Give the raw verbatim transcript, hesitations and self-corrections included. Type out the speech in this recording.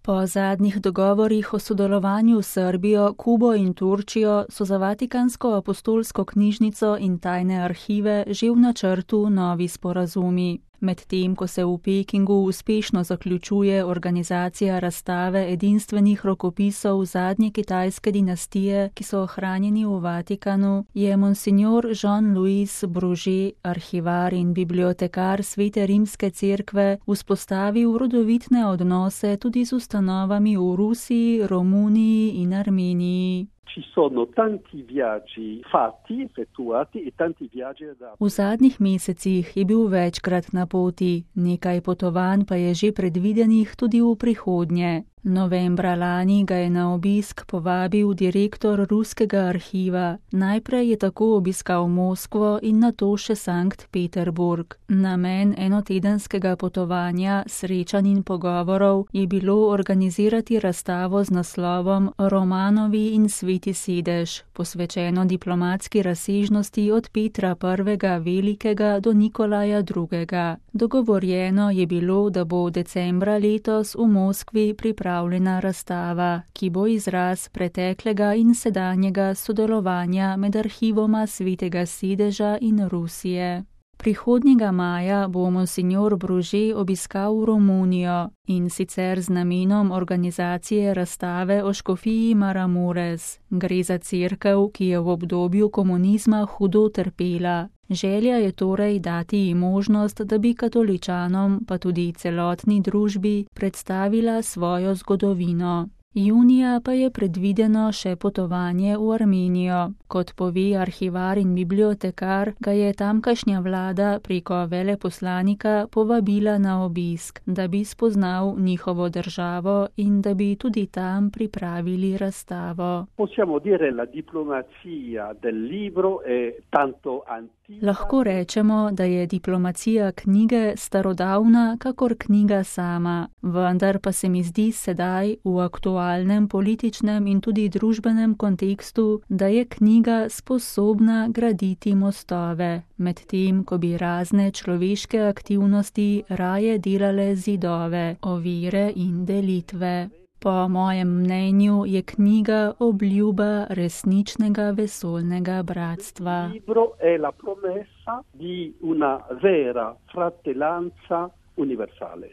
Po zadnjih dogovorih o sodelovanju s Srbijo, Kubo in Turčijo so za Vatikansko apostolsko knjižnico in tajne arhive že v načrtu novi sporazumi. Medtem ko se v Pekingu uspešno zaključuje organizacija razstave edinstvenih rokopisov zadnje kitajske dinastije, ki so ohranjeni v Vatikanu, je monsignor Jean-Louis Bruget, arhivar in bibliotekar Svete rimske cerkve, vzpostavil rodovitne odnose tudi z ustanovami v Rusiji, Romuniji in Armeniji. Ci sono tanti viaggi fatti, effettuati e tanti viaggi da... V zadnjih mesecih je bil večkrat na poti, nekaj potovanj pa je že predvidenih tudi v prihodnje. Novembra lani ga je na obisk povabil direktor ruskega arhiva. Najprej je tako obiskal Moskvo in nato še Sankt Peterburg. Namen enotedenskega potovanja, srečanj in pogovorov je bilo organizirati razstavo z naslovom Romanovi in Sveti sedež, posvečeno diplomatski razsežnosti od Petra prvega. Velikega do Nikolaja drugega. Dogovorjeno je bilo, da bo decembra letos v Moskvi pripravljena razstava, ki bo izraz preteklega in sedanjega sodelovanja med arhivoma Svetega sedeža in Rusije. Prihodnjega maja bo monsignor Bruget obiskal Romunijo in sicer z namenom organizacije razstave o škofiji Maramurez. Gre za cerkev, ki je v obdobju komunizma hudo trpela. Želja je torej dati ji možnost, da bi katoličanom, pa tudi celotni družbi, predstavila svojo zgodovino. Junija pa je predvideno še potovanje v Armenijo. Kot pove arhivar in bibliotekar, ga je tamkajšnja vlada preko veleposlanika povabila na obisk, da bi spoznal njihovo državo in da bi tudi tam pripravili razstavo. Possiamo dire la diplomazia del libro è tanto antica. Lahko rečemo, da je diplomacija knjige starodavna, kakor knjiga sama, vendar pa se mi zdi sedaj v aktualnem političnem in tudi družbenem kontekstu, da je knjiga sposobna graditi mostove, medtem ko bi razne človeške aktivnosti raje delale zidove, ovire in delitve. Po mojem mnenju je knjiga obljuba resničnega vesoljnega bratstva. Libro è la promessa di una vera fratellanza universale.